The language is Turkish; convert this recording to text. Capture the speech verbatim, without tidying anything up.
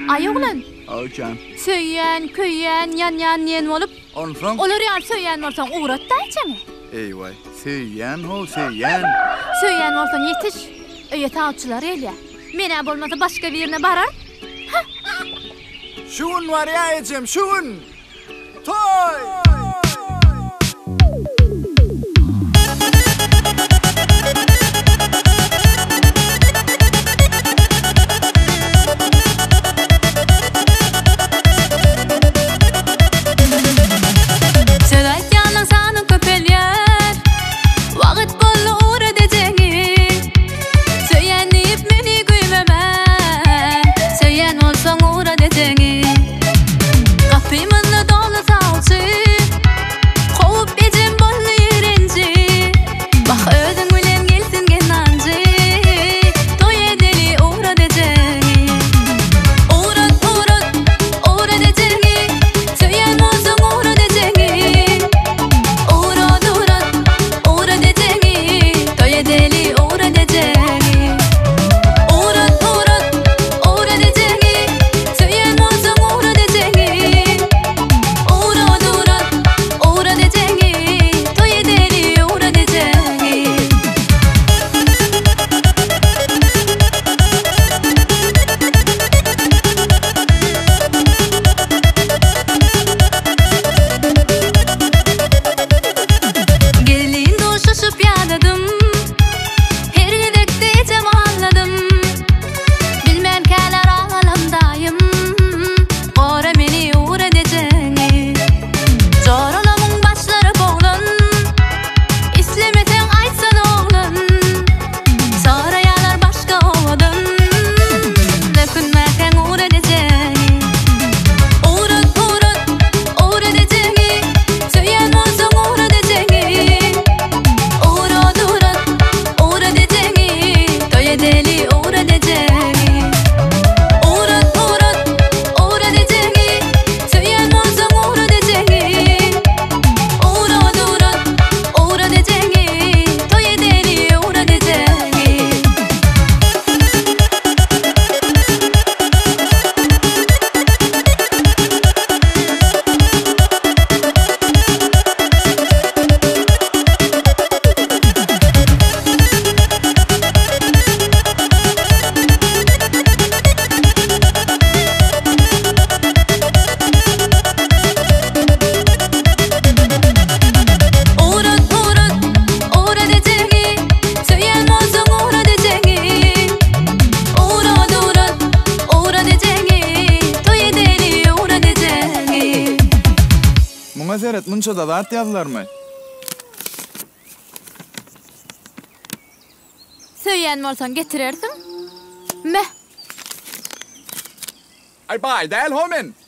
Ay oğlan. Ağacan. Söyyen, köyyen, yan yan yen olup. Onsoň. Olar ýa söyyen bolsaň uğrat daýçamy. Eýway. Söyýän ho, söyýän. Söyyen bolsaň ýetiş. Öýe taýçylar elýär. Mene bolmasa başga birine barar. Şun var ya ecem, şun. Toy! Seret munça da zat yazlarmy? Söyyen bolsaň getirersiň. Meh. Ay bay, del homen.